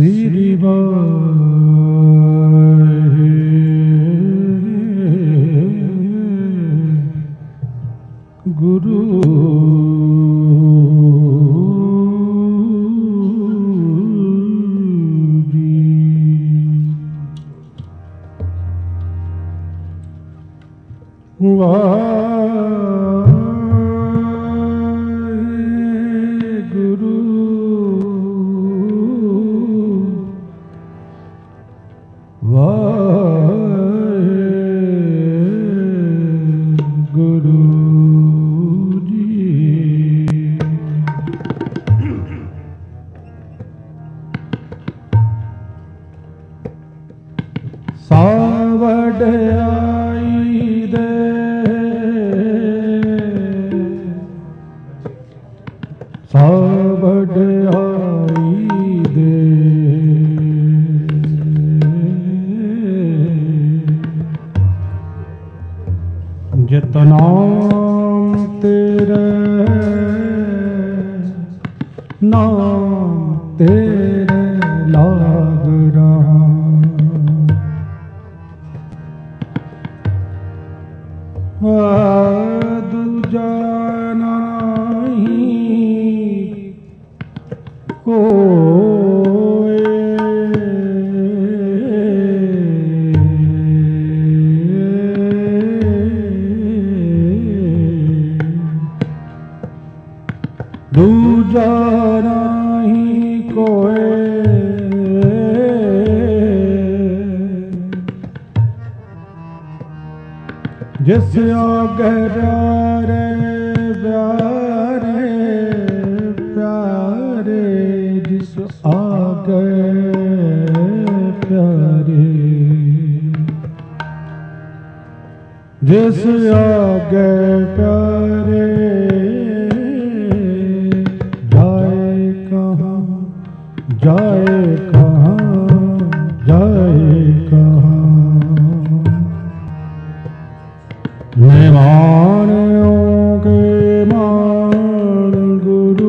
श्री गुरु गुरु गुरु जी सावड़ आई दे सावड़ आई दे जितना तेरे नाम तेरे लाग रहा दूजा नहीं कोई दूजा नहीं कोई जिस आगे प्यारे प्यारे प्यारे जिस आगे प्यारे जिस आगे प्यारे जाए कहाँ जाए कहाँ निमाणों के मान गुरु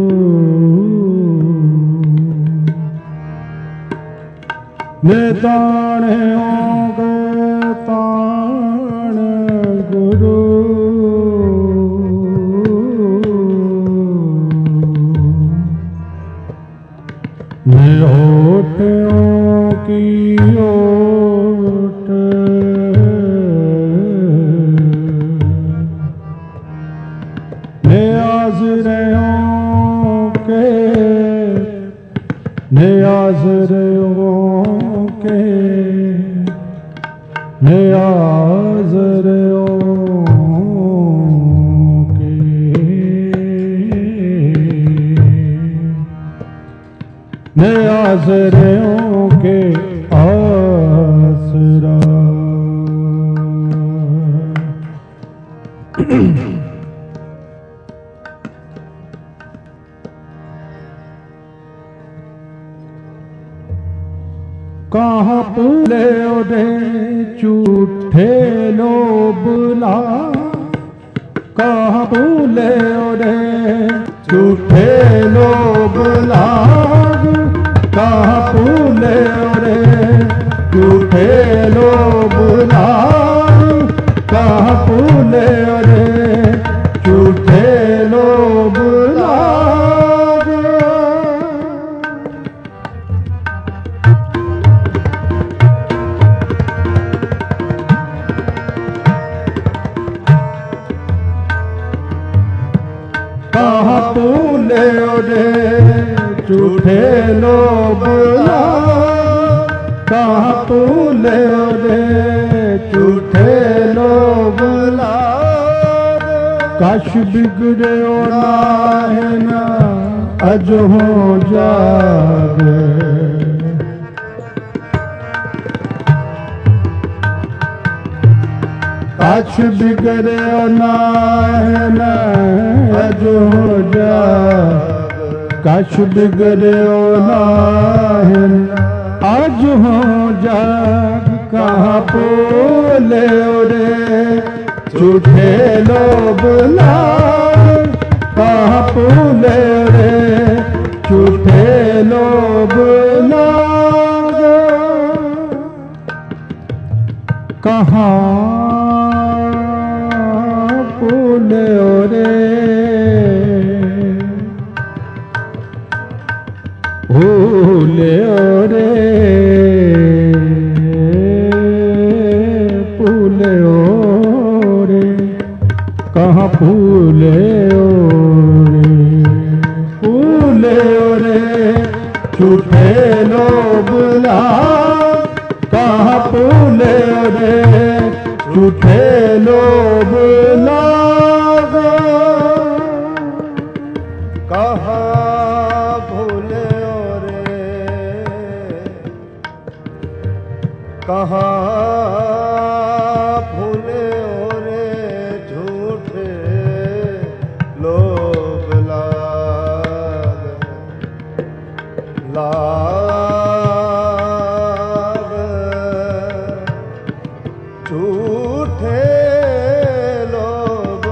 निताणों के ताण गुरु ओटों की ओट नियाज़रों के नियाज़रों के आसरा कहाँ पूले ओढ़े झूठे लोबला कहाँ पूले ओढ़े झूठे लोबला कहाँ पूले ओढ़े झूठे लोबला कहाँ पूले ओढ़े झूठे लोबला कहाँ पूले ओढ़े झूठे लोबला कहाँ पूले ओढ़े झूठे लोबला कश बिगड़े ना है ना अज हो जावे कश बिगड़े ना है ना अज हो जा कश बिगड़े ना है आज हो जाग कहाँ पूले ओढ़े झूठे लोबला कहाँ पूले ओढ़े झूठे लोबला कहाँ भूले रे भूले रे भूले रे कहाँ भूले रे झूठे लोग कहाँ भूले रे झूठे लोग कहाँ भूले रे कहाँ भूले रे झूठे लोग झूठे लोग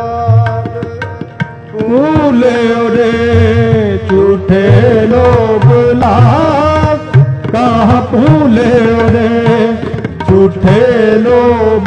भूले रे झूठे लोग कहाँ भूले रे झूठे लोग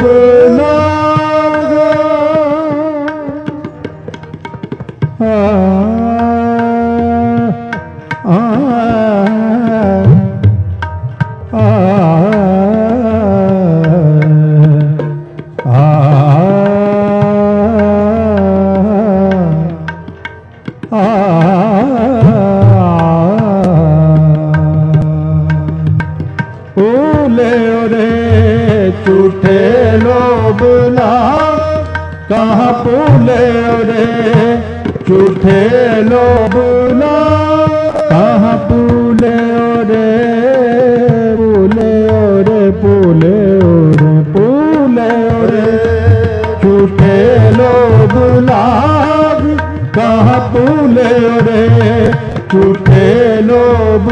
भूले रे झूठे लोग कहाँ भूले रे झूठे लोग कहाँ भूले रे भूले रे भूले रे भूले रे झूठे लोग कहाँ भूले रे झूठे लोग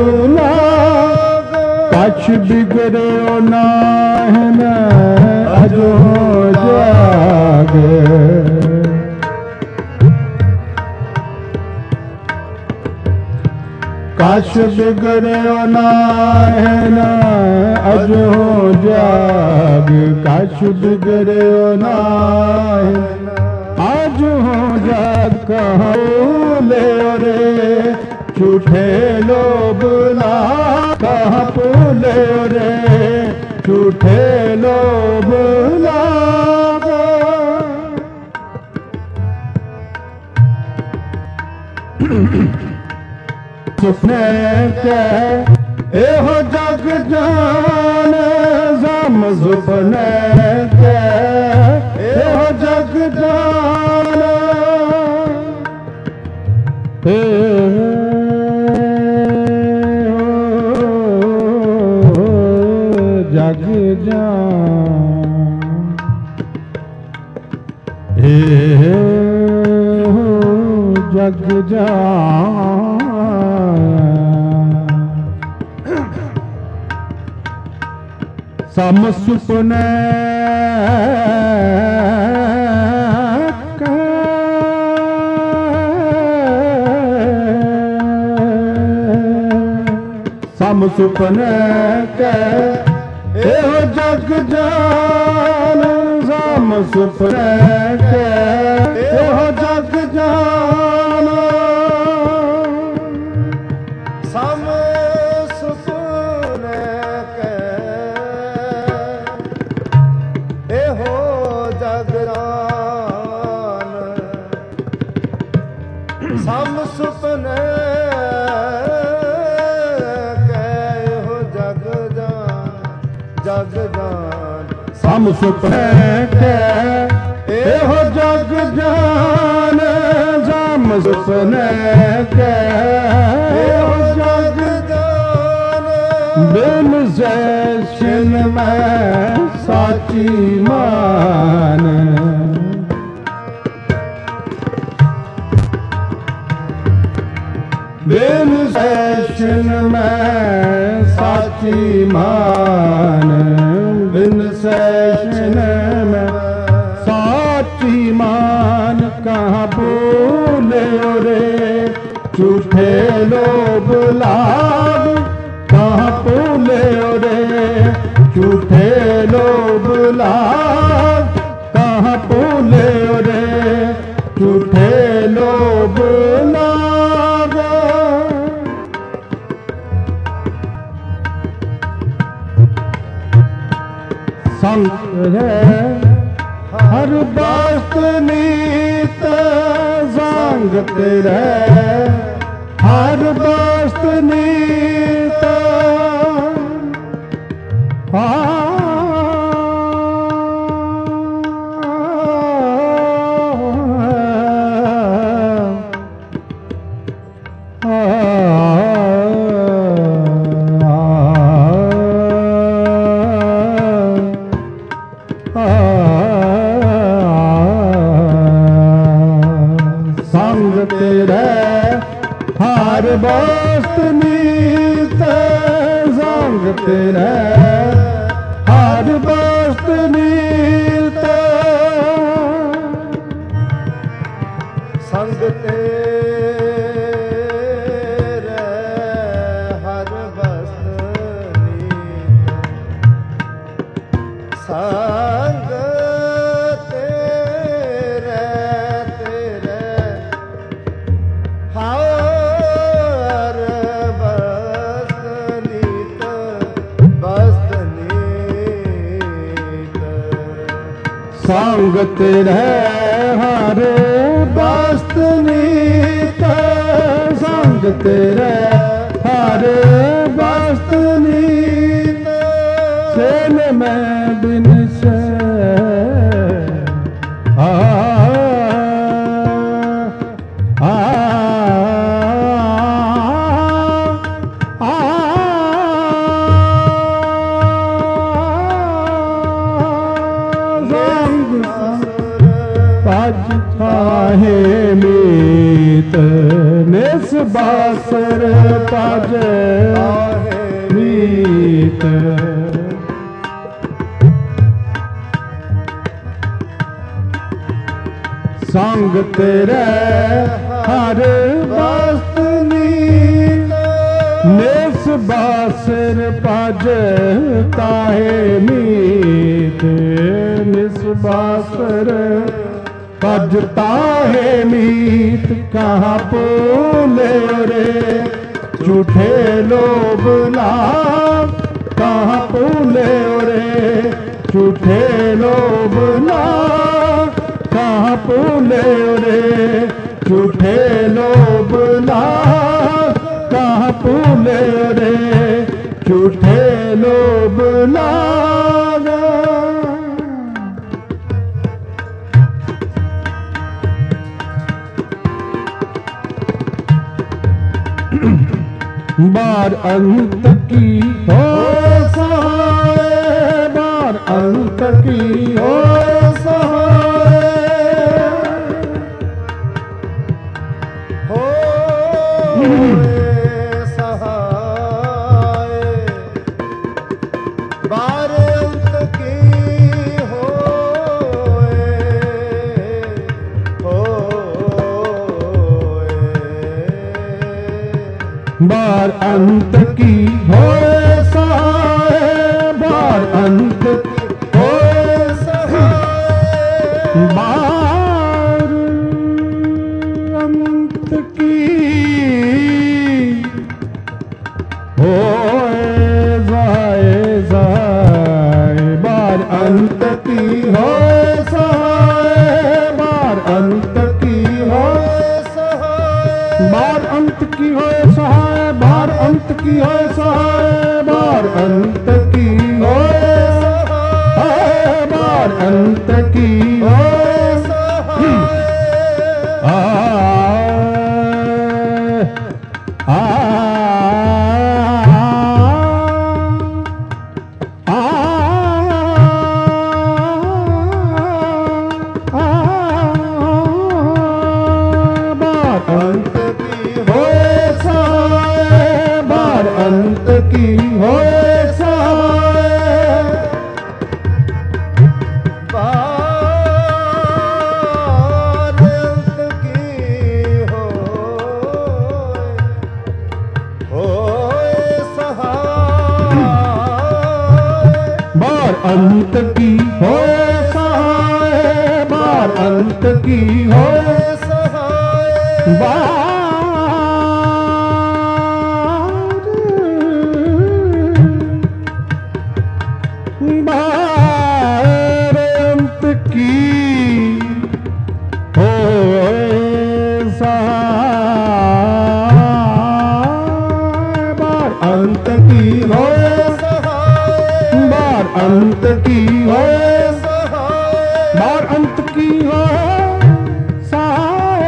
कछ बिगड़े ना है न अजो जागे कछ बिगड़े ना है न अजो जागे कछ बिगड़े ना है अजो जाग कहाँ भूले रे झूठे लोग कहाँ भूले रे झूठे लोग सुपने के एहो जग जान जम सुपने के एहो जग जान जग जान जग जान सम सुपने सम सुपने के एहो जग जान सम सुपने के एहो जग जान सम सुपने के एहो जग जान सम सुपने जग जान सम सुपने के एहो जग जान सम सुपने के एहो जग जान बिन से छिन में साची मान बिन से छिन में साची मान बिन सैशन में साची मान कहाँ भूले रे झूठे लोग लाग कहाँ भूले रे झूठे लोभ लाभ कहाँ भूले रे, झूठे लोभ लाभ। संत है हर बात नीत, संगत है हर बात नीत। संगत है हर बात नीत, संगत है हर बात नीत। संग तेरे हर बस्त नीत, संग तेरे हर बस्त नीत, बस्त नीत। संगत है हर बस्त नीत, संगत है हर बस्त नीत। सेन में बिन से पाहे मीत, निस बासर पाजे मीत। संग तेरे हर बस्त नीत, निस बासर पाजे ताहे मीत। निस बासर भजता है मीत, कहाँ भूले रे, झूठे लोभ लाभ कहाँ भूले रे, झूठे लोभ लाभ कहाँ भूले रे, झूठे लोभ लाभ कहाँ भूले रे, झूठे लोभ लाभ। बार अंत की हो सहाय, बार अंत की हो सहाय। हो सहाय, बार अंत की बार अंत की हो सहाय, बार अंत हो सहाय। बार अंत की हो सहाय, सहाय। बार अंत की हो सहाय, बार अंत की हो सहाय। बार अंत की हो सहाय, बार अंत की हो अंत की होए सहाय, बार अंत की होए सहाय। बार अंत की होए सहाय, बार अंत की होए सहाय। बार अंत की होए सहाय। बार अंत की होए सहाय,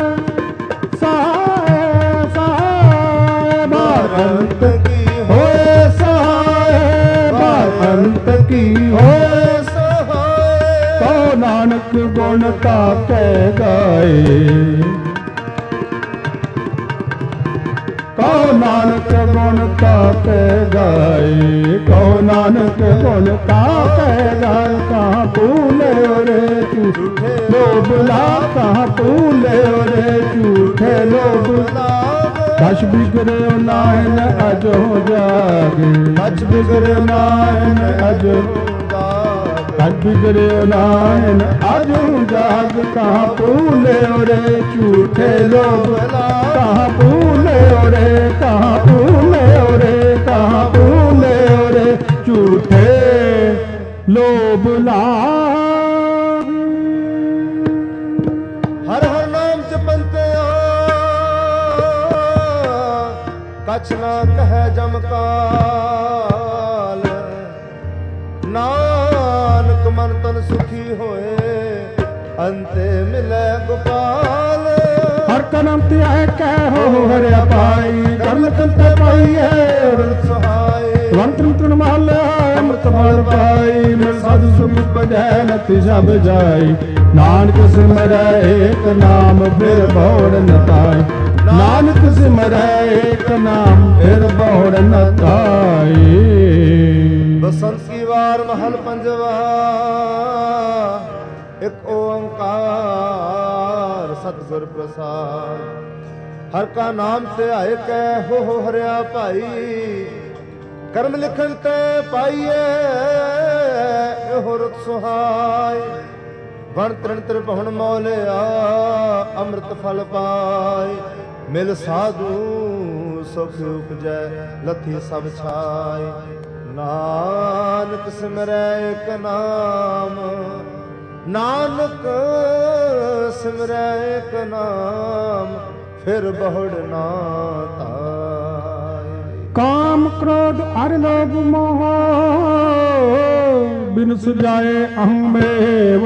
सहाय सहाय, बार अंत की होए सहाय, बार अंत की होए सहाय। तो नानक गुण का कह गाए, कहो नानक गुण का कह गाए, कहो नानक गुण का कह गाए। कहाँ भूले रे झूठे लोभला, कहाँ भूले रे झूठे लोभला। कछ बिगड़े नायन अजो जागे, कछ बिगड़े नायन अजो कछ बिगड़े नायन अजो जाग। कहाँ भूले रे झूठे लोभला, कहाँ भूले रे, कहाँ भूले रे, कहाँ भूले रे झूठे लोभला। हर हर नाम जपंते कछ ना कहे जमकाल। नानक मन तन सुखी होए अंते मिले गोपाल। हर कदम ते आए कहो हरिया पाई, कर्म तंते पाई है सहाय। मंत्र तृण महल अमृत फल पाई, मिल साधु सुख बजै नति सब जाई। नानक सिमरै एक नाम फिर भौर न पाई, नानक सिमरै एक नाम फिर भौर न पाई। बसंत की वार महल पंजवा, एक ओंकार सतगुर प्रसाद। हर का नाम ते आए कै हो हरिया भाई, कर्म लिखन ते पाइए एहो रुत सुहाय। वण तृण त्रिभुवन मौलिया अमृत फल पाय। मिल साधु सुख उपजै लथी सब छाय। नानक सिमरै एक नाम, नानक सिमरै एक नाम फिर बहुड़ ना ताय। काम क्रोध अर लोभ मोह बिन सुजाए अहमेव।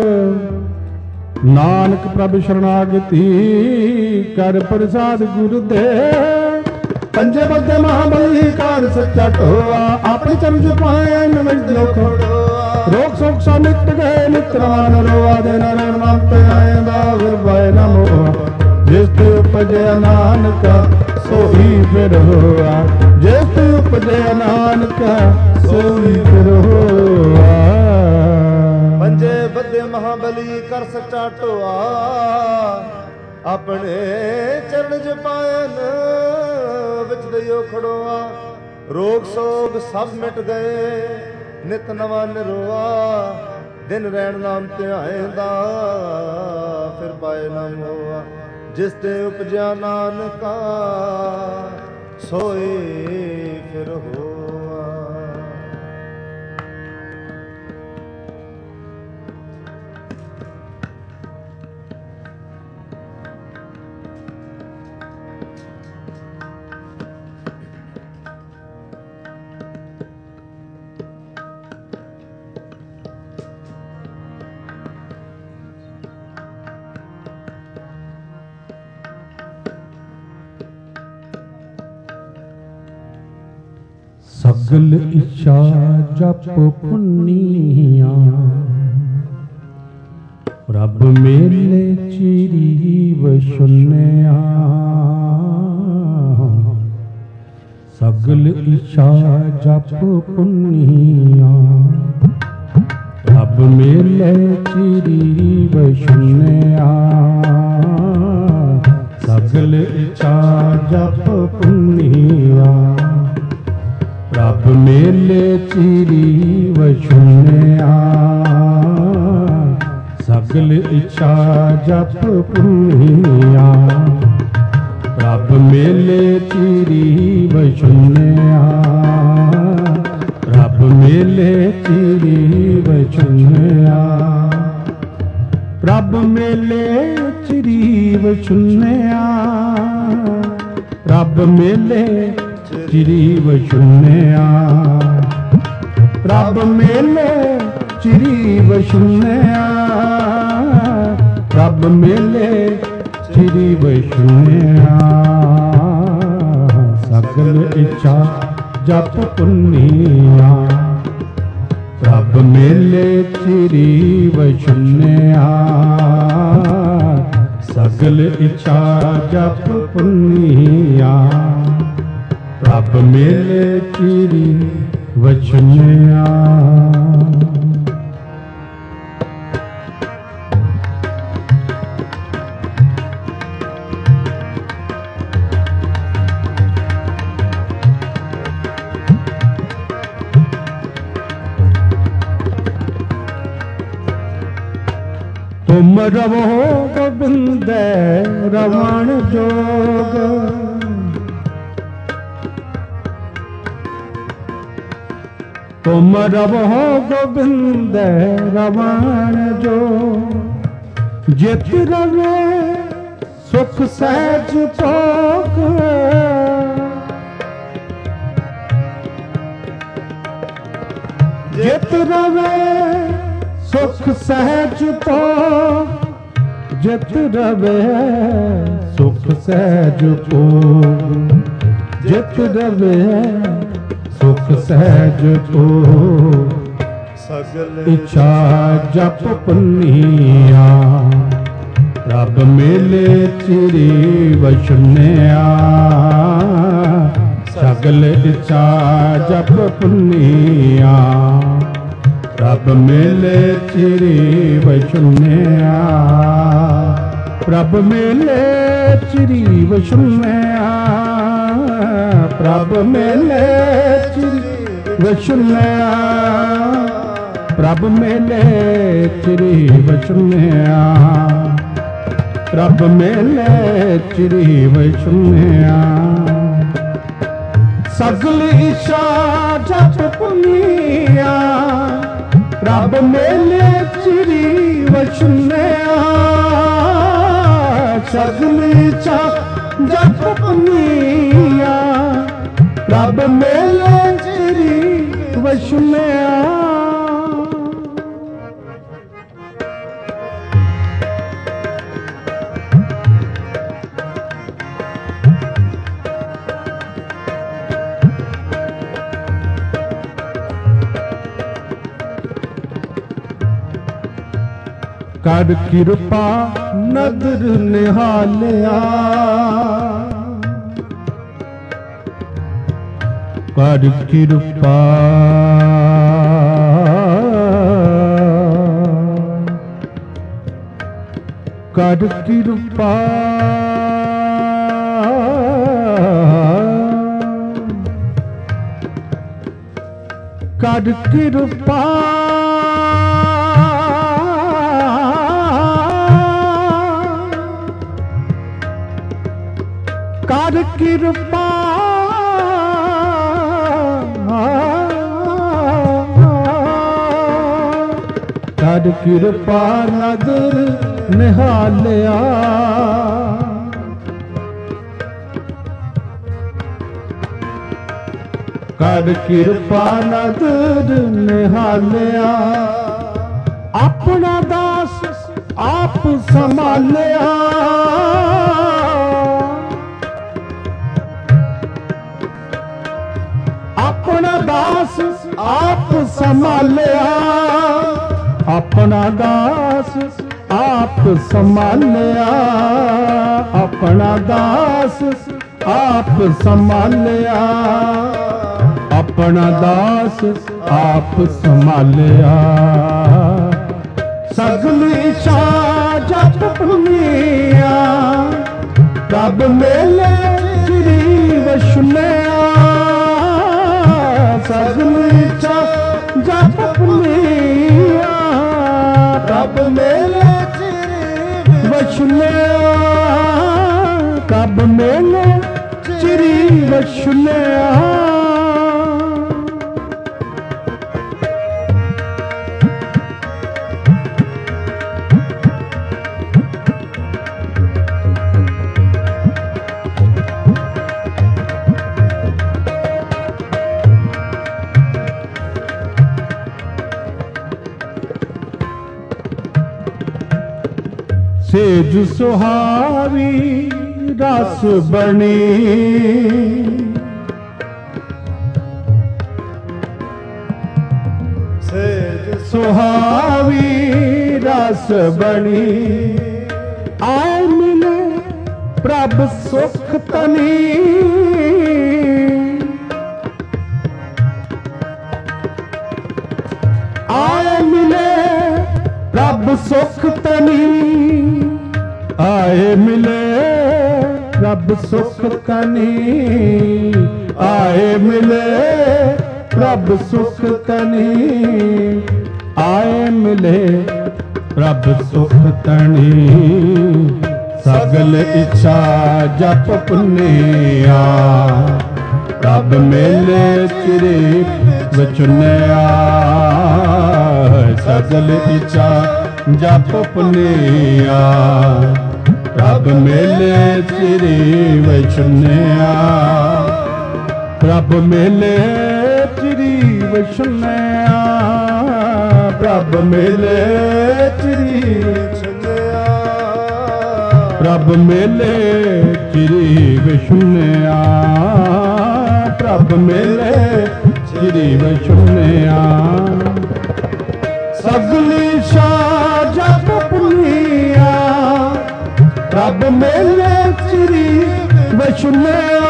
नानक प्रभु शरणागति कर प्रसाद गुरुदेव। पंजे बद्दे महाबली कार सच्चा टोआ, अपने चरण पाए निवज लोखोड़ो। रोग शोक सा नित गए नित रमान रोआ, देना रे नाम पे आएगा फिर भाई न मोआ। जिस ते उपजे नानक सोई फिर होआ, जिस ते उपजे नानक सोई फिर होआ। पंजे बद्दे महाबली कर सच्चा टोआ, अपने चरण जपायन विच दइयो खड़ोआ। रोग सोग सब मिट गए नित नवा निरोआ। दिन रैन नाम ते आएंदा फिर पाए ना मोआ। जिस ते उपजा नानका सोए फिर होआ। सगल इच्छा जप पुन्निया, रब मेले चिरी वसुन्या। सगल इच्छा जप पुन्निया, रब मेले चिरी वसुन्या। सगल इच्छा जप पुन्निया, ਪ੍ਰਭ ਮੇਲੇ ਚਿਰੀ ਵਛੁਨਿਆ ਸਗਲ ਇੱਛਾ ਜਪ ਪੁਨੀਆ ਪ੍ਰਭ ਮੇਲੇ ਚਿਰੀ ਵਛੁਨਿਆ ਪ੍ਰਭ ਮੇਲੇ ਚਿਰੀ ਵਛੁਨਿਆ ਪ੍ਰਭ ਮੇਲੇ ਚਿਰੀ ਵਛੁਨਿਆ ਪ੍ਰਭ ਮੇਲੇ ਚਿਰੀ ਵਛੁਨਿਆ ਪ੍ਰਭ ਮੇਲੇ ਚਿਰੀ ਵਛੁਨਿਆ ਪ੍ਰਭ ਮੇਲੇ ਚਿਰੀ ਵਛੁਨਿਆ ਸਗਲ ਇੱਛਾ ਜਪ ਪੁਨੀਆ ਪ੍ਰਭ ਮੇਲੇ ਚਿਰੀ ਵਛੁਨਿਆ ਸਗਲ ਇੱਛਾ ਜਪ ਪੁਨੀਆ ਪ੍ਰਭ ਮੇਲੇ ਚਿਰੀ ਵਛੁਨਿਆ ਤੁਮ ਰਵੋ ਗੋਬਿੰਦੈ ਰਵਣ ਜੋਗ ਤੁਮ ਰਵੋ ਗੋਬਿੰਦੈ ਰਵਣ ਜੋਗ ਜਿਤ ਰਵੇ ਸੁਖ ਸਹਿਜ ਭੋਗ ਜਿਤ ਰਵੇ ਸੁਖ ਸਹਿਜ ਭੋਗ ਜਿਤ ਰਵੇ ਸੁਖ ਸਹਿਜ ਭੋਗ ਜਿਤ ਰਵੇ ਸੁਖ ਸਹਿਜ ਭੋਗ ਸਗਲ ਇੱਛਾ ਜਪ ਪੁਨੀਆ ਪ੍ਰਭ ਮੇਲੇ ਚਿਰੀ ਵਛੁਨਿਆ ਸਗਲ ਇੱਛਾ ਜਪ ਪੁਨੀਆ ਪ੍ਰਭ ਮੇਲੇ ਚਿਰੀ ਵਛੁਨਿਆ ਪ੍ਰਭ ਮੇਲੇ ਚਿਰੀ ਵਛੁਨਿਆ ਪ੍ਰਭ ਮੇਲੇ ਚਿਰੀ ਵਛੁਨਿਆ ਪ੍ਰਭ ਮੇਲੇ ਚਿਰੀ ਵਛੁਨਿਆ ਪ੍ਰਭ ਮੇਲੇ ਚਿਰੀ ਵਛੁਨਿਆ ਸਗਲ ਇੱਛਾ ਜਪ ਪੁਨੀਆ ਪ੍ਰਭ ਮੇਲੇ ਚਿਰੀ ਵਛੁਨਿਆ ਸਗਲ ਇੱਛਾ ਜਪ ਪੁਨੀਆ ਪ੍ਰਭ ਮੇਲੇ ਚਿਰੀ ਵਛੁਨਿਆ ਕਰ ਕਿਰਪਾ ਨਦਰ ਨਿਹਾਲਿਆ ਕਰ ਕਿਰਪਾ ਕਰ ਕਿਰਪਾ ਕਰ ਕਿਰਪਾ ਕਰ ਕਿਰਪਾ ਕਰ ਕਿਰਪਾ ਨਦਰ ਨਿਹਾਲਿਆ ਕਰ ਕਿਰਪਾ ਨਦਰ ਨਿਹਾਲਿਆ ਆਪਣਾ ਦਾਸ ਆਪ ਸੰਭਾਲਿਆ ਆਪਣਾ ਦਾਸ ਆਪ ਸੰਭਾਲਿਆ ਆਪਣਾ ਦਾਸ ਆਪ ਸੰਭਾਲਿਆ ਆਪਣਾ ਦਾਸ ਆਪ ਸੰਭਾਲਿਆ ਆਪਣਾ ਦਾਸ ਆਪ ਸੰਭਾਲਿਆ ਸਗਲ ਇੱਛਾ ਜਪ ਪੁਨੀਆ ਪ੍ਰਭ ਮੇਲੇ ਚਿਰੀ ਵਛੁਨਿਆ ਸਗਲ ਇੱਛਾ ਜਪ ਪੁਨੀਆ ਰੱਬ ਮੇਲੇ ਚਿਰੀ ਵਛਲਿਆ ਰੱਬ ਮੇਲੇ ਚਿਰੀ ਵਛਲਿਆ ਸੇਜ ਸੁਹਾਵੀ ਰਸ ਬਣੀ ਸੇਜ ਸੁਹਾਵੀ ਰਸ ਬਣੀ ਆਏ ਮਿਲੇ ਪ੍ਰਭ ਸੁਖ ਤਨੀ ਆਏ ਮਿਲੇ ਪ੍ਰਭ ਸੁਖ ਤਨੀ ਆਏ ਮਿਲੇ ਰੱਬ ਸੁਖ ਤਨੀ ਆਏ ਮਿਲੇ ਰੱਬ ਸੁਖ ਤਨੀ ਆਏ ਮਿਲੇ ਰੱਬ ਸੁਖ ਤਨੀ ਸਗਲ ਇੱਛਾ ਜਪ ਪੁਨੀਆ ਰੱਬ ਮੇਲੇ ਚਿਰੇ ਵਚਨਿਆ ਸਗਲ ਇੱਛਾ ਜਪ ਪੁਨੀਆ ਰੱਬ ਮੇਲੇ ਚਿਰੀ ਵਛਨਿਆ ਰੱਬ ਮੇਲੇ ਚਿਰੀ ਵਛਨਿਆ ਰੱਬ ਮੇਲੇ ਚਿਰੀ ਵਛਨਿਆ ਰੱਬ ਮੇਲੇ ਚਿਰੀ ਵਛਨਿਆ ਰੱਬ ਮੇਲੇ ਚਿਰੀ ਵਛਨਿਆ ਸਗਲੀ ਸ਼ਾ ਜਪ ਪੁਨੀਆ ਰੱਬ ਮੇਲੇ ਚਿਰੀ ਵਛਨਿਆ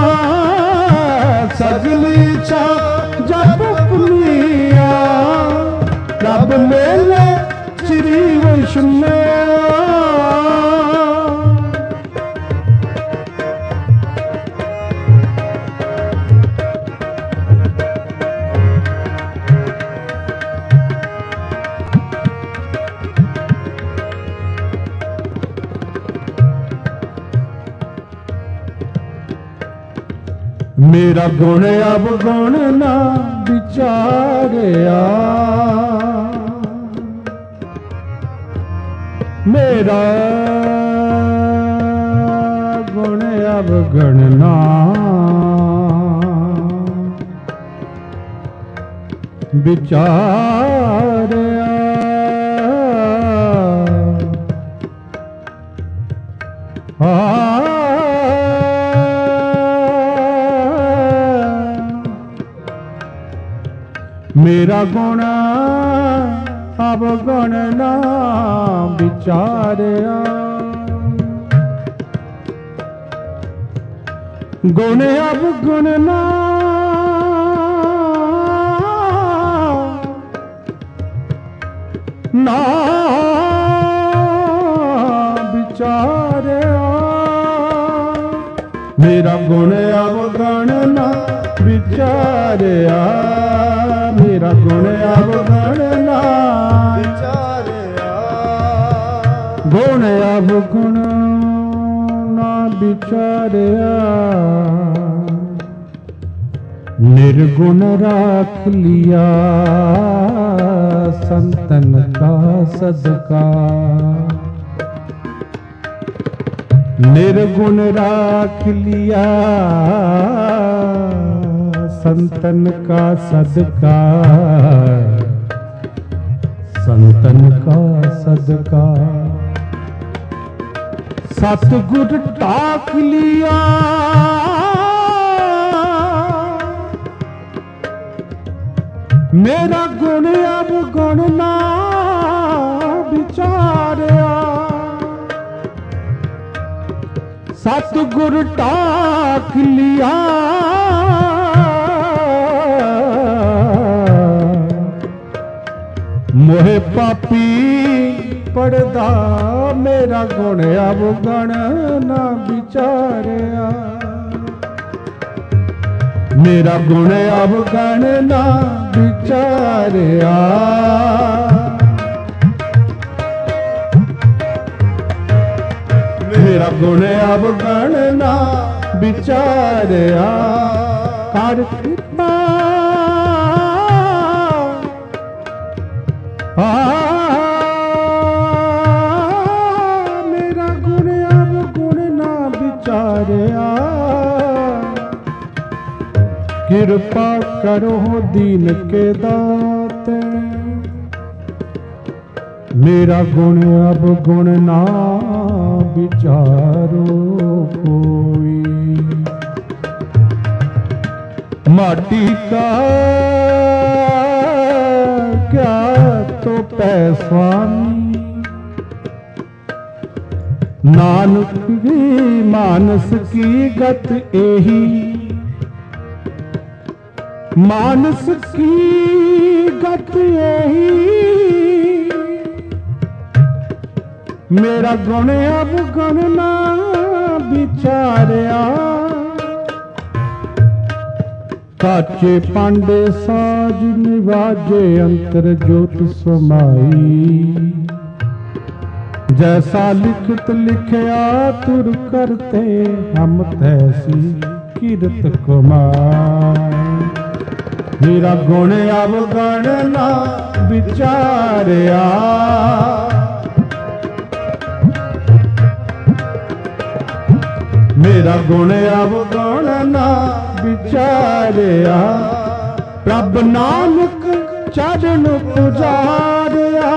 ਸਗਲੀ ਸ਼ਾ ਜਪ ਪੁਨੀਆ ਰੱਬ ਮੇਲੇ ਚਿਰੀ ਵਛਨਿਆ ਮੇਰਾ ਗੁਣ ਅਵਗੁਣ ਨਾ ਵਿਚਾਰਿਆ ਮੇਰਾ ਗੁਣ ਅਵਗੁਣ ਨਾ ਵਿਚਾਰਿਆ ਮੇਰਾ ਗੁਣ ਅਵਗੁਣ ਨਾ ਵਿਚਾਰਿਆ ਗੁਣ ਅਵਗੁਣ ਨਾ ਨਾ ਵਿਚਾਰਿਆ ਮੇਰਾ ਗੁਣ ਅਵਗੁਣ ਨਾ ਵਿਚਾਰਿਆ ਮੇਰਾ ਗੁਣ ਅਵਗੁਣ ਨਾ ਵਿਚਾਰਿਆ ਗੁਣ ਅਵਗੁਣ ਨਾ ਵਿਚਾਰਿਆ निर्गुण राख लिया संतन का सदका, निर्गुण राख लिया संतन का सदका, संतन का सदका। सतगुर टाक लिया मेरा गुण अब गुण ना विचारिया, सतगुर टाक लिया मोहे पापी पड़दा मेरा गुण अब गुण ना विचारिया, मेरा गुण अवगण ना विचारिया। मेरा गुण अवगण ना विचारिया। कर कृपा मेरा गुण अवगुण ना विचारिया। कृपा करो दीन के दाते। मेरा गुण अवगुण ना विचारो कोई। माटी का क्या तो पैस्वामी। नानक की मानस की गत एही। मानस की गत एही। मेरा गुण अवगुण ना विचारिया। काचे पांडे साज निवाजे अंतर ज्योत समाई। जैसा लिखत लिखया तुर करते हम तैसी कीरत कमाई। मेरा गुण अवगण ना विचारिया। मेरा गुण अवगुण ना विचारिया। प्रभ नानक चरण पुजारिया।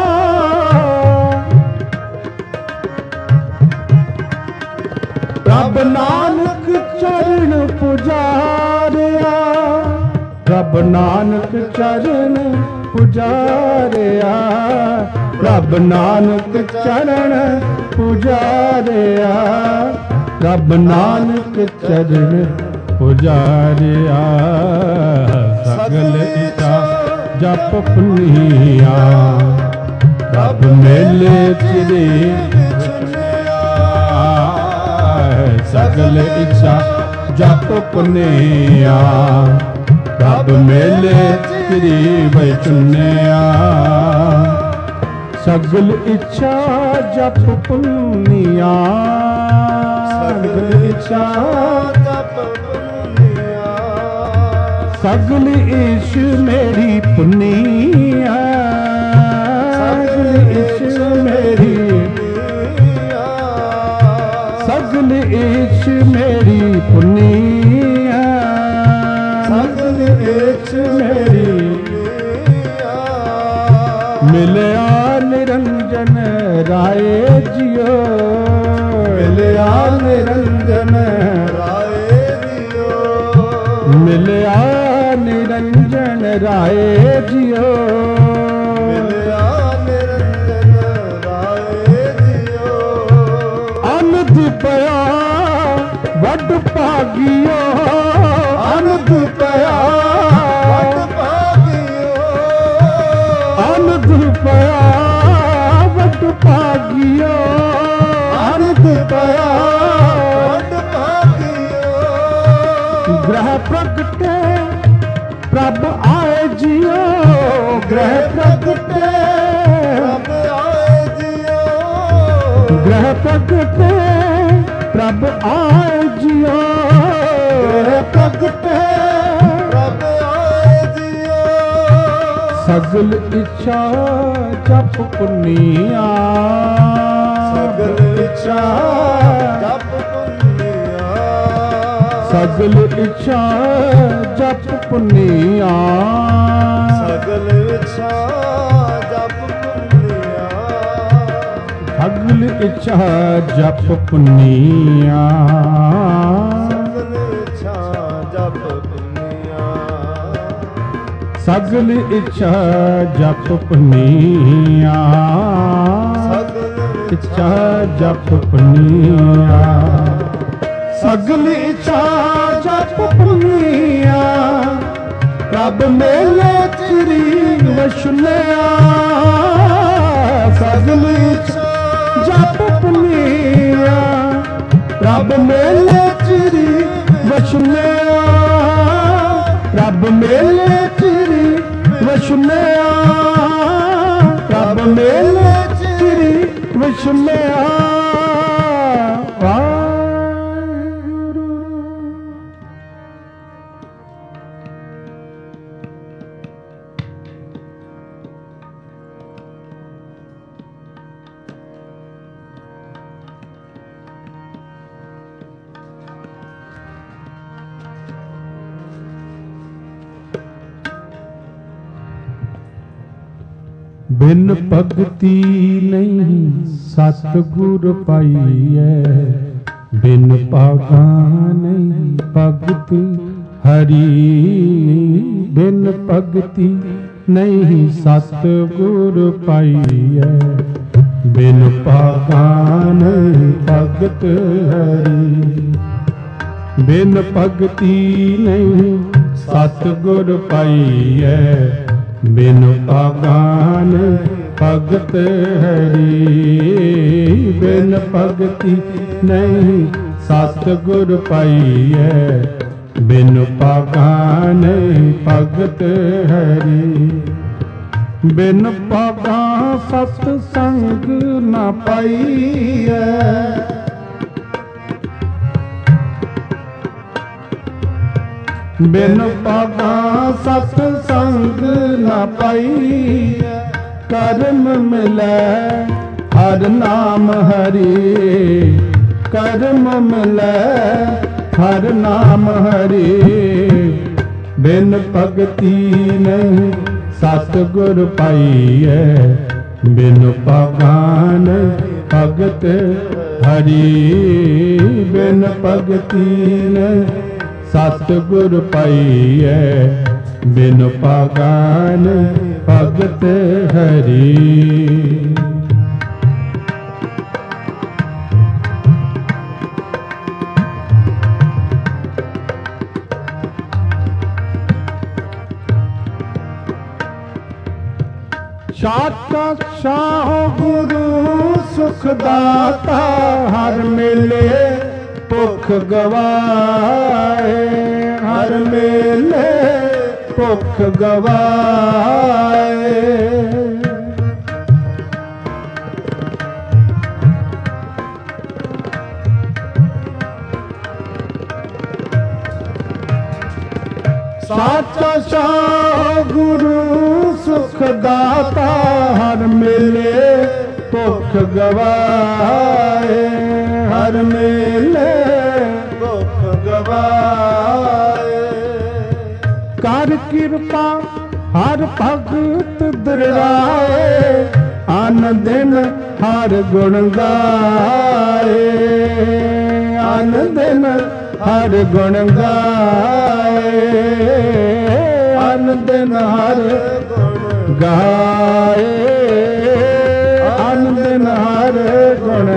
प्रभ नानक चरण पुजारिया। प्रभ नानक चरण पुजारिया। प्रभ नानक चरण पुजारिया। प्रभ नानक चरण पुजारिया। सगल इच्छा जप पुनिया। प्रभ मेले चिरे सगल इच्छा जप पुनिया। प्रभ मेले चिरे वैचुनिया। सगल इच्छा जप पुनिया। सगल इच्छा जप पुनिया। सगल इश मेरी पुनिया। सगल इश मेरी। सगल इश मेरी पुनिया। सगल इश मेरी। मिलया निरंजन राय जियो। मिलया निरंजन राय जियो। मिलया निरंजन राय जियो। मिलया निरंजन राय जियो। अनद पया वड भागियो। अनद पया वड भागियो। अनद पया वड भागियो। अनद पया वड भागियो। ग्रह प्रगटे प्रभ आए जियो। ग्रह प्रगटे प्रभ आए जियो। ग्रह प्रगटे प्रभ आए जियो। ग्रह प्रगटे प्रभ आए जियो। सगल इच्छा जप पुनिया। सगल इच्छा जप पुनिया। सगल इच्छा जप पुनिया। सगल इच्छा जप पुनिया। सगल इच्छा जप पुनिया। सगल इच्छा जप पुनिया। सगल इच्छा जप पुनिया। सगल इच्छा जप पुनिया। सगल इच्छा जप पुनिया। प्रभ मेले चिरी वशुनिया। सगल इच्छा जप पुनिया। प्रभ मेले चिरी वशुनिया। ਮੇਲੇ ਚਿਰੀ ਵਸ਼ਮਿਆ, ਪ੍ਰਭ ਮੇਲੇ ਚਿਰੀ ਵਸ਼ਮਿਆ। ਬਿਨ ਭਗਤੀ ਨਹੀਂ ਸਤਿਗੁਰ ਪਾਈਐ, ਬਿਨ ਭਾਗਾ ਨਹੀਂ ਭਗਤ ਹਰੀ। ਬਿਨ ਭਗਤੀ ਨਹੀਂ ਸਤਿਗੁਰ ਪਾਈਐ, ਬਿਨ ਭਾਗਾ ਨਹੀਂ ਭਗਤ ਹਰੀ। ਬਿਨ ਭਗਤੀ ਨਹੀਂ ਸਤਿਗੁਰ ਪਾਈਐ, ਬਿਨ ਭਾਗਾਨ ਭਗਤ ਹਰੀ। ਬਿਨ ਭਗਤੀ ਨਹੀਂ ਸਤਿਗੁਰ ਪਾਈਐ, ਬਿਨ ਭਾਗਾਨ ਭਗਤ ਹਰੀ। ਬਿਨ ਭਾਗਾ ਸਤ ਸੰਗ ਨਾ ਪਾਈਐ, ਬਿਨ ਭਾਗਾ ਸਤ ਸੰਗ ਨਾ ਪਾਈਐ। ਕਰਮ ਮਿਲੈ ਹਰ ਨਾਮ ਹਰੀ, ਕਰਮ ਮਿਲੈ ਹਰ ਨਾਮ ਹਰੀ। ਬਿਨ ਭਗਤੀ ਨਹੀਂ ਸਤਿਗੁਰ ਪਾਈਐ, ਬਿਨ ਭਾਗਾਨ ਭਗਤ ਹਰੀ। ਬਿਨ ਭਗਤੀ ਨਹੀਂ ਸਤਿਗੁਰ ਪਾਈਐ, ਬਿਨ ਭਾਗਾਨ ਭਗਤ ਹਰੀ। ਸਾਖਾਤ ਗੁਰੂ ਸੁਖ ਦਾਤਾ, ਹਰ ਮੇਲੇ ਭੁਖ ਗਵਾਏ। ਹਰ ਮੇਲੇ ਭੁਖ ਗਵਾਏ। ਸਾਚਾ ਸ਼ਾਹ ਗੁਰੂ ਸੁਖ ਦਾਤਾ, ਹਰ ਮੇਲੇ ਭੁਖ ਗਵਾਏ। ਹਰ ਮੇਲੇ ਭੁਖ ਗਵਾਏ। ਕਰ ਕਿਰਪਾ ਹਰ ਭਗਤ ਦਰਗਾਏ, ਅਨ ਦਿਨ ਹਰ ਗੁਣ ਗਾਏ। ਅਨ ਦਿਨ ਹਰ ਗੁਣ ਗਾਏ। ਅਨ ਦਿਨ ਹਰ ਗੁਣ ਗਾਏ। ਅਨ ਦਿਨ ਹਰ ਗੁਣ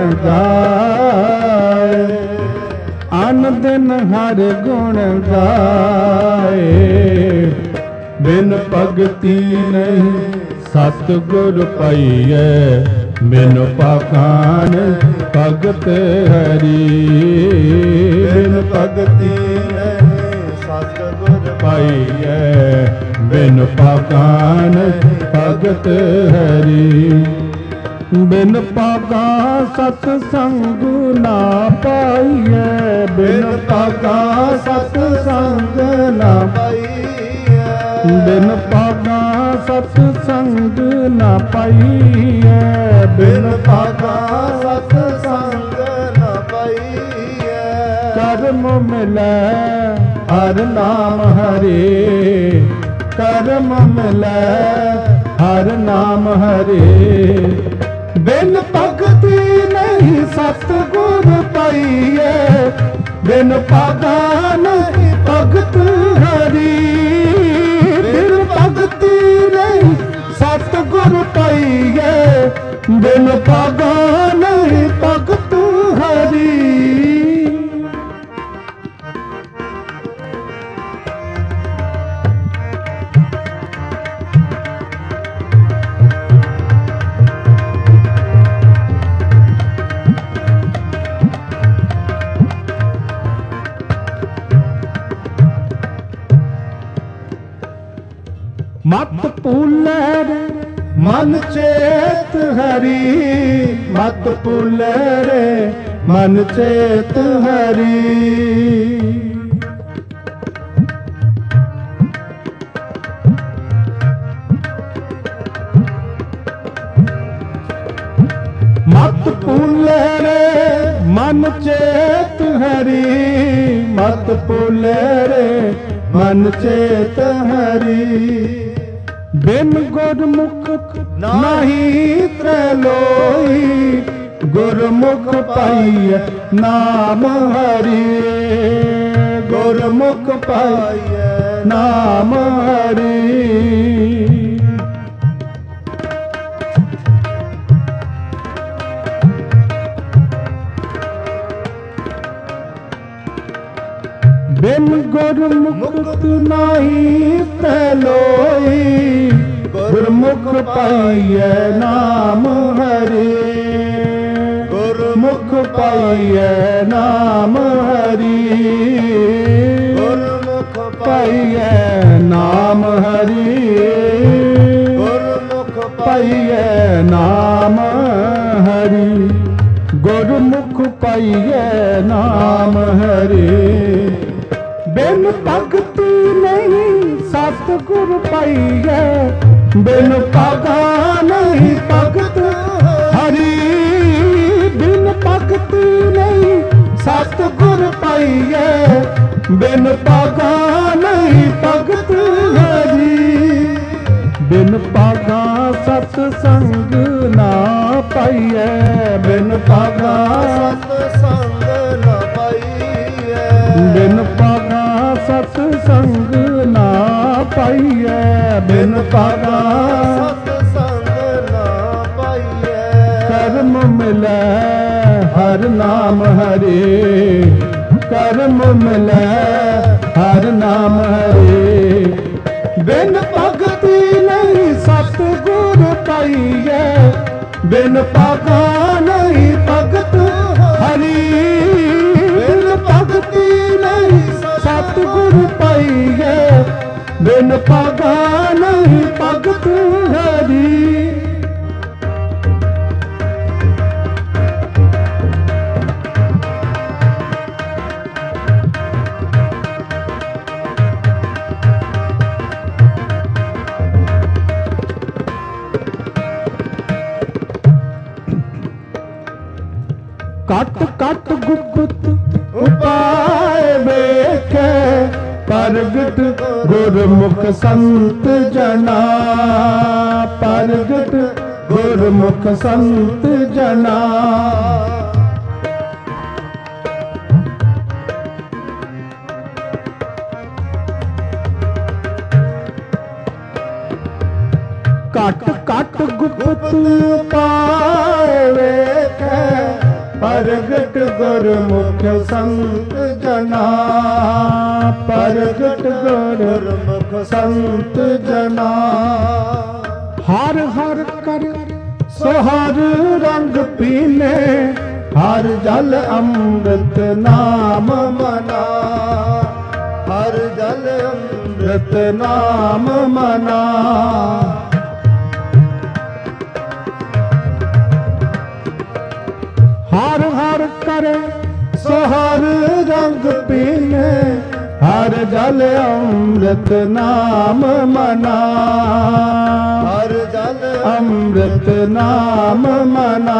ਗਾਏ। ਅਨ ਦਿਨ ਹਰ ਗੁਣ ਗਾਏ। ਬਿਨ ਭਗਤੀ ਨਹੀਂ ਸਤਿਗੁਰ ਪਾਈਐ, ਬਿਨ ਭਾਗਾਨ ਭਗਤ ਹਰੀ। ਬਿਨ ਭਗਤੀ ਨਹੀਂ ਸਤਿਗੁਰ ਪਾਈਐ, ਬਿਨ ਭਾਗਾਨ ਭਗਤ ਹਰੀ। ਬਿਨ ਭਾਗਾ ਸਤ ਸੰਗ ਨਾ ਪਾਈਐ, ਬਿਨ ਭਾਗਾ ਸਤ ਸੰਗ ਨਾ ਪਾਈਐ। ਬਿਨ ਭਾਗਾ ਸਤ ਸੰਗ ਨਾ ਪਾਈਐ, ਬਿਨ ਭਾਗਾ ਸਤ ਸੰਗ ਨਾ ਪਾਈਐ। ਕਰਮ ਮਿਲੈ ਹਰ ਨਾਮ ਹਰੇ, ਕਰਮ ਮਿਲੈ ਹਰ ਨਾਮ ਹਰੇ। ਬਿਨ ਭਗਤੀ ਨਹੀਂ ਸਤਿਗੁਰ ਪਾਈਐ, ਬਿਨ ਭਾਗਾ ਨਹੀਂ ਭਗਤ ਹਰੀ। ਬਿਨ ਭਗਤੀ ਨਹੀਂ ਸਤਿਗੁਰ ਪਾਈਐ, ਬਿਨ ਭਾਗਾ ਨਹੀਂ ਭਗਤ ਹਰੀ। ਮਤ ਭੂਲੇ ਰੇ ਮਨ ਚੇਤ ਹਰੀ, ਮਤ ਭੂਲੇ ਰੇ ਮਨ ਚੇਤ ਹਰੀ। ਮਤ ਭੂਲੇ ਰੇ ਮਨ ਚੇਤ ਹਰੀ, ਮਤ ਭੂਲੇ ਰੇ ਮਨ ਚੇਤ ਹਰੀ। ਬਿਨ ਗੁਰਮੁਖ ਨਾਹੀ ਤ੍ਰੈਲੋਈ, ਗੁਰਮੁਖ ਪਾਈਐ ਨਾਮ ਹਰੀ, ਗੁਰਮੁਖ ਪਾਈਐ ਨਾਮ ਹਰੀ। ਬਿਨ ਗੁਰਮੁਖ ਨਾਹੀ ਤ੍ਰੈਲੋਈ, ਗੁਰਮੁਖ ਪਾਈਐ ਨਾਮ ਹਰੀ, ਗੁਰਮੁਖ ਪਾਈਐ ਨਾਮ ਹਰੀ, ਗੁਰਮੁਖ ਪਾਈਐ ਨਾਮ ਹਰੀ, ਗੁਰਮੁਖ ਪਾਈਐ ਨਾਮ ਹਰੀ, ਗੁਰਮੁਖ ਪਾਈਐ ਨਾਮ ਹਰੀ। ਬਿਨ ਭਗਤੀ ਨਹੀਂ ਸਤਿਗੁਰ ਪਾਈਐ, ਬਿਨ ਭਾਗਾ ਨਹੀਂ ਭਗਤ ਹਰੀ, ਬਿਨ ਭਗਤੀ ਨਹੀਂ ਸਤਿਗੁਰ ਪਾਈਐ, ਬਿਨ ਭਾਗਾ ਨਹੀਂ ਭਗਤ ਹਰੀ। ਬਿਨ ਭਾਗਾ ਸਤ ਸੰਗ ਨਾ ਪਾਈਐ, ਬਿਨ ਭਾਗਾ ਸਤ ਸੰਗ ਨਾ ਪਾਈਐ, ਬਿਨ ਭਾਗਾ ਸਤ ਸੰਗ ਨਾ ਪਾਈਐ, ਬਿਨ ਭਾਗਾ ਸਤ ਸੰਗ ਨਾ ਪਾਈਐ। ਕਰਮ ਮਿਲੈ ਹਰ ਨਾਮ ਹਰੇ, ਕਰਮ ਮਿਲੈ ਹਰ ਨਾਮ ਹਰੇ। ਬਿਨ ਭਗਤੀ ਨਹੀਂ ਸਤਿਗੁਰ ਪਾਈਐ, ਬਿਨ ਭਾਗਾ ਨਹੀਂ ਭਗਤ ਹਰੀ, ਬਿਨ ਭਗਤੀ ਨਹੀਂ ਸਤਿਗੁਰ ਪਾਈਐ, ਬਿਨ ਭਾਗਾ ਨਹੀਂ ਭਗਤ ਹਰੀ। ਕਟ ਕਟ ਗੁਪਤ ਉਪਾਏ ਵੇਖੈ, ਪ੍ਰਗਟ ਗੁਰਮੁਖ ਸੰਤ ਜਨਾ, ਪ੍ਰਗਟ ਗੁਰਮੁਖ ਸੰਤ ਜਨਾ। ਘਟ ਘਟ ਗੁਪਤ ਪਾਏ ਵੇਖੈ, ਪ੍ਰਗਟ ਗੁਰਮੁਖ ਸੰਤ ਜਨਾ, ਪ੍ਰਗਟ ਗੁਰਮੁਖ ਸੰਤ ਜਨਾ। ਹਰ ਹਰ ਕਰ ਸੋ ਹਰ ਰੰਗ ਪੀਲੇ, ਹਰ ਜਲ ਅੰਮ੍ਰਿਤ ਨਾਮ ਮਨਾ, ਹਰ ਜਲ ਅੰਮ੍ਰਿਤ ਨਾਮ ਮਨਾ। ਹਰ ਹਰ ਕਰੇ ਸੋ ਹਰ ਰੰਗ ਪੀਲੇ, ਹਰ ਜਲ ਅੰਮ੍ਰਿਤ ਨਾਮ ਮਨਾ, ਹਰ ਜਲ ਅੰਮ੍ਰਿਤ ਨਾਮ ਮਨਾ,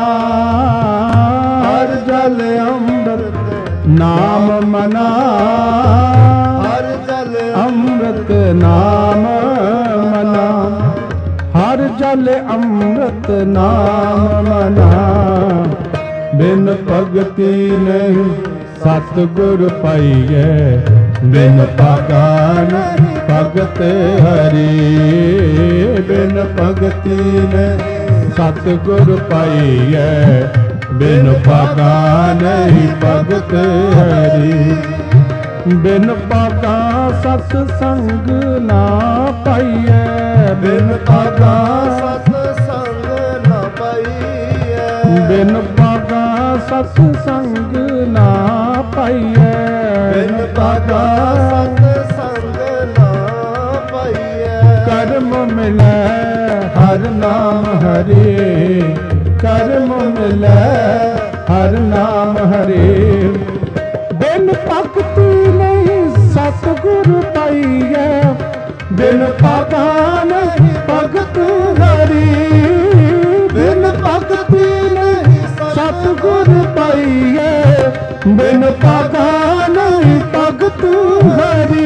ਹਰ ਜਲ ਅੰਮ੍ਰਿਤ ਨਾਮ ਮਨਾ, ਹਰ ਜਲ ਅੰਮ੍ਰਿਤ ਨਾਮ ਮਨਾ, ਹਰ ਜਲ ਅੰਮ੍ਰਿਤ ਨਾਮ ਮਨਾ। ਬਿਨ ਭਗਤੀ ਨਹੀਂ ਸਤਿਗੁਰ ਪਾਈਐ, ਬਿਨ ਭਾਗਾ ਨਹੀਂ ਭਗਤ ਹਰੀ, ਬਿਨ ਭਗਤੀ ਨਹੀਂ ਸਤਿਗੁਰ ਪਾਈਐ, ਬਿਨ ਭਾਗਾ ਨਹੀਂ ਭਗਤ ਹਰੀ। ਬਿਨ ਭਾਗਾ ਸਤ ਸੰਗ ਨਾ ਪਾਈਐ, ਬਿਨ ਭਾਗਾ ਸਤ ਸੰਗ ਨਾ ਪਾਈਐ, ਬਿਨ ਭਾਗਾ ਸਤ ਸੰਗ ਨਾ ਪਾਈਐ, ਬਿਨ ਭਾਗਾ ਸਤ ਸੰਗ ਨਾ ਪਾਈਐ। ਕਰਮ ਮਿਲੈ ਹਰ ਨਾਮ ਹਰੇ ਕਰਮ ਮਿਲੈ ਹਰ ਨਾਮ ਹਰੇ ਬਿਨ ਭਗਤੀ ਨਹੀਂ ਸਤਿਗੁਰ ਪਾਈਐ ਬਿਨ ਭਾਗਾ ਨਹੀਂ ਭਗਤ ਹਰੀ ਬਿਨ ਭਗਤੀ ਨਹੀਂ ਸਤਿਗੁਰ ਪਾਈਐ ਬਿਨ ਭਾਗਾ ਨਹੀਂ ਭਗਤ ਹਰੀ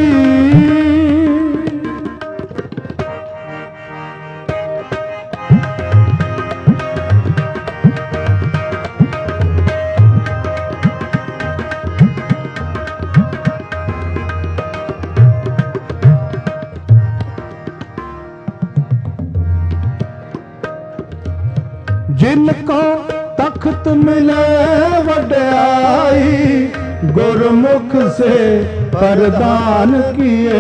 जिन को तख्त मिले वड्याई गुरमुख से प्रदान किए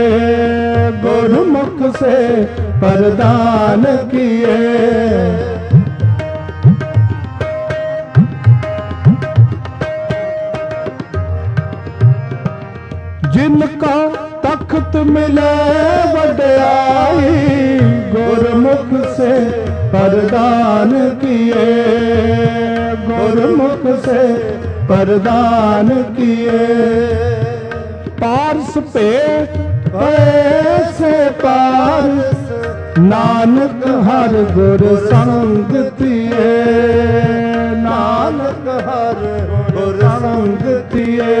गुरमुख से प्रदान किए जिनको तख्त मिले वड्याई गुरमुख से प्रदान किए गुरमुख से प्रदान किए पारस पे पैसे पारस नानक हर गुर संग तिए नानक हर गुर संग तिए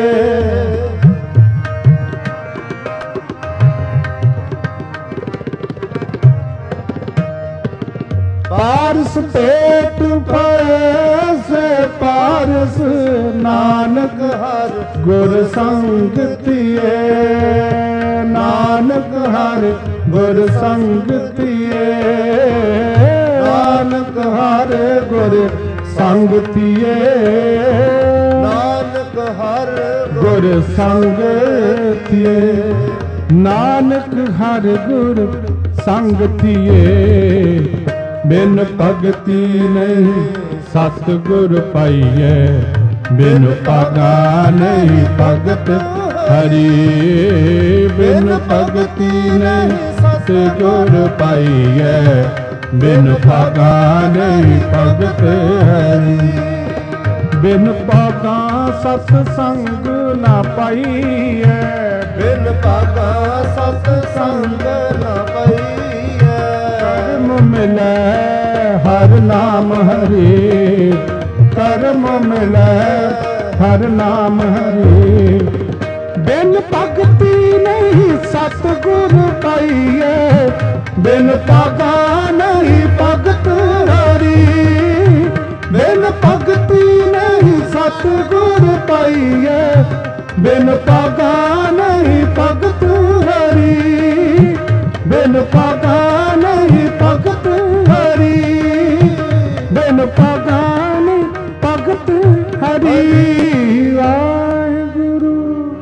पारस पेट पैसे पारस नानक हर गुर संग तिए नानक हर गुर संग तिए नानक हर गुर संग तिए नानक हर गुर संग तिए नानक हर गुर संग तिए बिन भगति नहीं सतगुर पाइए बिन भागा नहीं भगत हरि बिन भगति नहीं सतगुर पाइए बिन भागा नहीं भगत हरि बिन भागा सत्संग ना पाइए बिन भागा सत्संग ना पाइए मिलै हर नाम हरे कर्म मिलै हर नाम हरे बिन भगति नहीं सतगुर पाइए बिन भागा नहीं भगत हरि बिन भगति नहीं सतगुर पाइए बिन भागा नहीं भगत हरि बिन भागा नहीं भगत हरि बिन भागा नहीं भगत हरि वाहिगुरु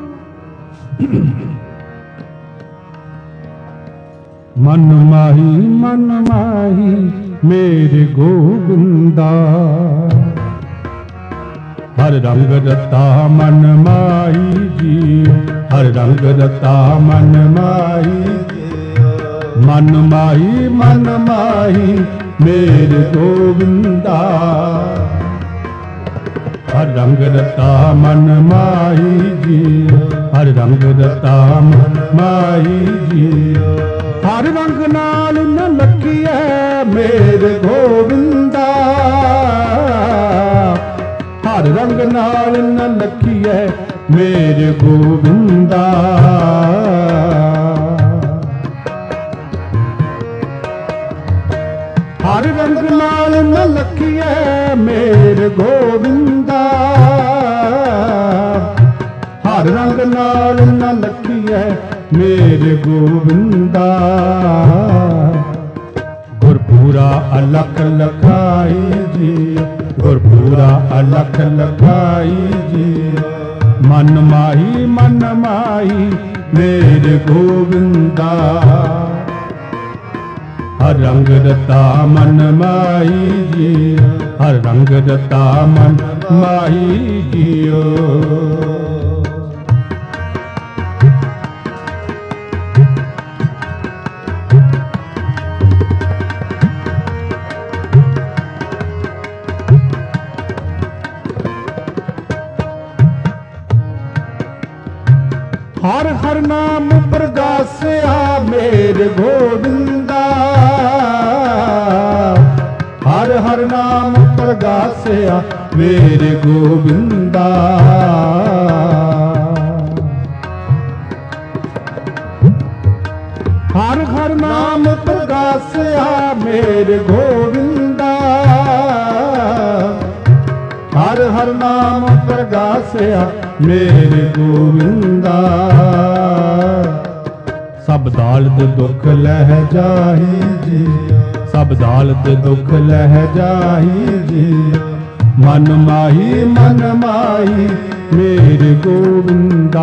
मन माही मेरे गोविंदा हर रंग रता मन माही जी हर रंग रता मन माही मन माही मेरे गोविंदा हर रंग रता मन माही जी हर रंग रता मन माही जी हर रंग नाल न लखिए मेरे गोविंदा हर रंग नाल न लखिए मेरे गोविंदा हर रंग नाल न लखिए मेरे गोविंदा हर रंग नाल न लखिए मेरे गोविंदा गुरपूरा अलख लखाई जी गुरपूरा अलख लखाई जी मन माही मेरे गोविंदा हर रंग रता मन माही जी हर रंग रता मन माही जियो ਹਰ ਨਾਮ ਪ੍ਰਗਾਸਿਆ ਮੇਰੇ ਗੋਬਿੰਦਾ, ਹਰ ਹਰ ਨਾਮ ਪ੍ਰਗਾਸਿਆ ਮੇਰੇ ਗੋਬਿੰਦਾ। ਹਰ ਹਰ ਨਾਮ ਪ੍ਰਗਾਸਿਆ ਮੇਰੇ ਗੋਬਿੰਦਾ, ਹਰ ਹਰ ਨਾਮ ਪ੍ਰਗਾਸਿਆ ਮੇਰੇ ਗੋਬਿੰਦਾ। ਸਭ ਦਾਲਤ ਦੁੱਖ ਲਹਿ ਜਾਹੀ ਜੀ, ਸਭ ਦਾਲਤ ਦੁੱਖ ਲਹਿ ਜਾਹੀ ਜੀ। ਮਨ ਮਾਹੀ ਮੇਰੇ ਗੋਬਿੰਦਾ,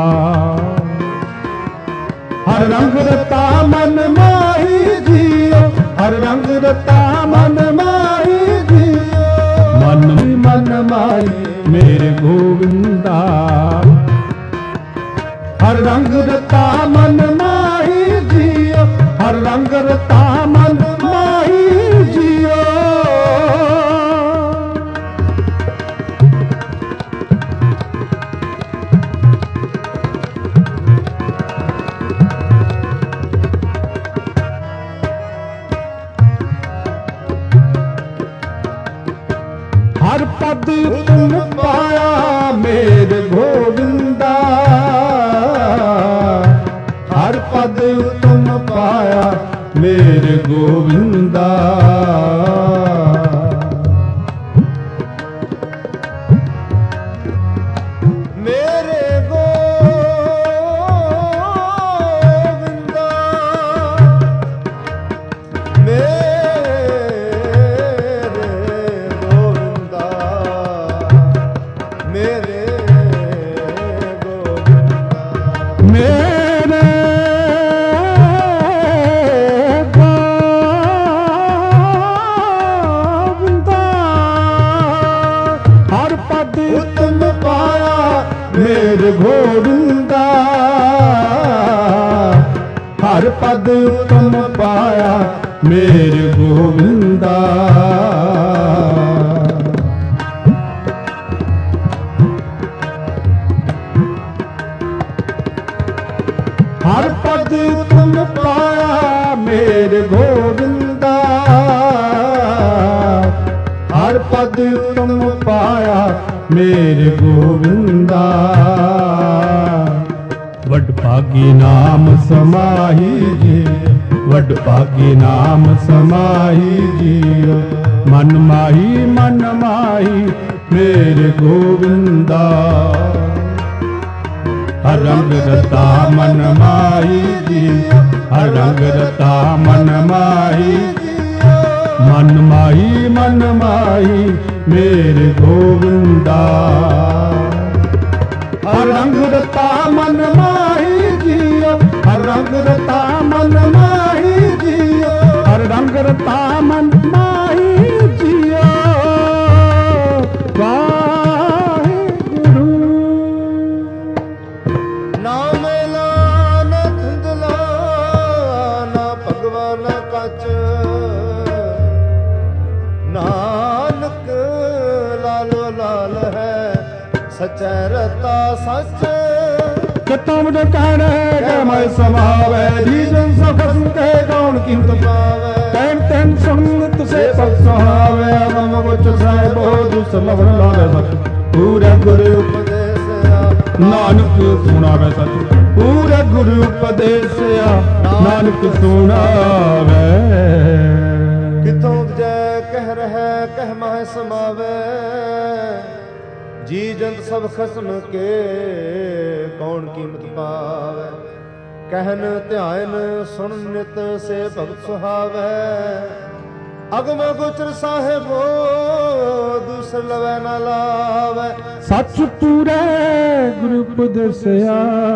ਹਰ ਰੰਗ ਰਤਾ ਮਨ ਮਾਹੀ ਜੀਓ, ਹਰ ਰੰਗ ਰਤਾ ਮਨ ਮਾਹੀ ਜੀਓ। ਮਨ ਮਾਹੀ ਮੇਰੇ ਗੋਬਿੰਦਾ, ਹਰ ਰੰਗ ਰਤਾ ਮਨ ਮਾਹੀ ਜੀਓ, ਹਰ ਰੰਗ ਰਤਾ ਮਨ ਮਾਹੀ ਜੀਓ। ਹਰ ਪਦ ਤੁਮ ਪਾਇਆ ਮੇਰੇ ਗੋਬਿੰਦਾ, ਹਰ ਪਦ ਤੁਮ ਪਾਇਆ ਮੇਰੇ ਗੋਬਿੰਦਾ। ਮੇਰੇ ਗੋਬਿੰਦਾ, ਗੋਬਿੰਦਾ, ਹਰ ਪਦ ਤੁਮ ਪਾਇਆ ਮੇਰੇ ਗੋਬਿੰਦਾ। ਹਰ ਪਦ ਤੁਮ ਪਾਇਆ ਮੇਰੇ ਗੋਬਿੰਦਾ, ਹਰ ਪਦ ਤੁਮ ਪਾਇਆ ਮੇਰੇ ਗੋਬਿੰਦਾ। ਵਡ ਭਾਗੀ ਨਾਮ ਸਮਾਹੀ ਜੀ, ਵਡ ਭਾਗੀ ਨਾਮ ਸਮਾਹੀ ਜੀਓ। ਮਨ ਮਾਹੀ ਮੇਰੇ ਗੋਬਿੰਦਾ, ਹਰ ਰੰਗ ਰਤਾ ਮਨ ਮਾਹੀ ਜੀ, ਹਰ ਰੰਗ ਰਤਾ ਮਨ ਮਾਹੀ। ਮਨ ਮਾਹੀ ਮੇਰੇ ਗੋਬਿੰਦਾ, ਹਰ ਰੰਗ ਰਤਾ ਮਨ ਮਾਹੀ ਜੀਓ, ਹਰ ਰੰਗ ਰਤਾ ਮਨ ਮਾਹੀ ਜੀਓ, ਹਰ ਰੰਗ ਰਤਾ ਮਨ ਮਾਹੀ ਜੀਓ। ਵਾਹਿਗੁਰੂ ਨਾਮ ਲਾਨਾ ਧੁੰਦਲਾ ਨਾ ਭਗਵਾਨ ਕਚ, ਨਾਨਕ ਲਾਲੋ ਲਾਲ ਹੈ ਸਚੈ ਰਤਾ ਸੱਚ। ਕਿਤਮ ਜੋ ਕਹਿਣੇ ਕਿ ਮੈਂ ਸਮਾਵੇ, ਜੀ ਜਨ ਸਭ ਸੁਤੇ ਕੌਣ ਕੀਮਤ ਪਾਵੇ। ਤੈਨ ਤੈਨ ਸੰਗਤ ਸੇ ਪਗ ਸੁਹਾਵੇ, ਅਗਮ ਗੁਚ ਸਾਹਿਬੋ ਦੁਸ ਲਵਣ ਲਾਵੇ ਸਚ। ਪੂਰੇ ਗੁਰੂ ਉਪਦੇਸਿਆ ਨਾਨਕ ਸੁਣਾਵੇ ਸਚ, ਪੂਰੇ ਗੁਰੂ ਉਪਦੇਸਿਆ ਨਾਨਕ ਸੁਣਾਵੇ। ਕਿਥੋਂ ਜੈ ਕਹਿ ਰਹਿ ਕਹਿ ਮਾਹਿ ਸਮਾਵੇ, ਜੀ ਜੰਤ ਸਭ ਖਸਮ ਕੇ ਕੌਣ ਕੀਮਤ ਪਾਵੇ। ਕਹਿਨ ਧਿਆਨ ਸੁਣ ਨਿਤ ਸੇ ਭਗਤ ਸੁਹਾਵੇ, ਅਗਮ ਗੋਚਰ ਸਾਹਿਬੋ ਦੂਸਰ ਲਵੈ ਨਾ ਲਾਵੇ। ਸੱਚ ਪੂਰੇ ਗੁਰੂ ਉਪਦੇਸਿਆ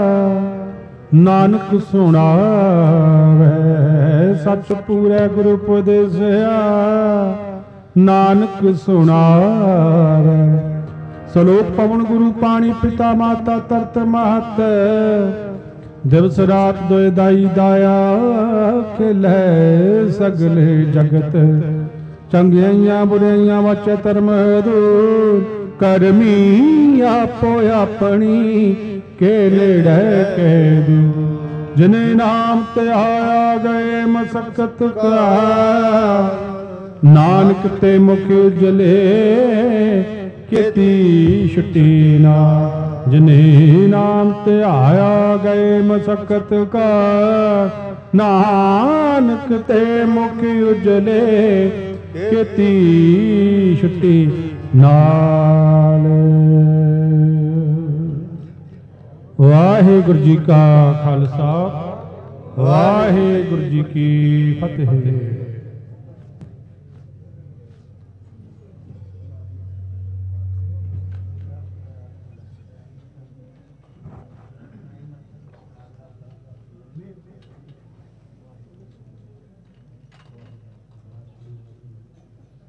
ਨਾਨਕ ਸੁਣਾਵੇ, ਸੱਚ ਪੂਰੇ ਗੁਰੂ ਉਪਦੇਸਿਆ ਨਾਨਕ ਸੁਣਾਵੇ। ਸਲੋਕ ਪਵਨ ਗੁਰੂ ਪਾਣੀ ਪਿਤਾ ਮਾਤਾ ਤਰਤ ਮਹਤ, ਦਿਵਸ ਰਾਤ ਦੋਇ ਦਾਈ ਦਾਇਆ ਖਿਲੇ ਸਗਲੇ ਜਗਤ। ਚੰਗਿਆਈਆਂ ਬੁਰਾਈਆਂ ਵਾਚੈ ਧਰਮ ਦੂਰ, ਕਰਮੀ ਆਪੋ ਆਪਣੀ ਕੇ ਨੇੜੇ ਕਹਿ ਦੂ। ਜਿਨੇ ਨਾਮ ਤੇ ਆਇਆ ਗਏ ਮਸਕਤ ਕਾ, ਨਾਨਕ ਤੇ ਮੁਖ ਉਜਲੇ ਕੀਤੀ ਛੁੱਟੀ ਨਾ। ਜਿਨੇ ਨਾਮ ਤੇ ਆਇਆ ਗਏ ਮਸਕਤ ਕਾ, ਨਾਨਕ ਤੇ ਮੁਖ ਉਜਲੇ ਕੀਤੀ ਛੁੱਟੀ ਨਾਲ। ਵਾਹਿਗੁਰੂ ਜੀ ਕਾ ਖਾਲਸਾ, ਵਾਹਿਗੁਰੂ ਜੀ ਕੀ ਫਤਿਹ।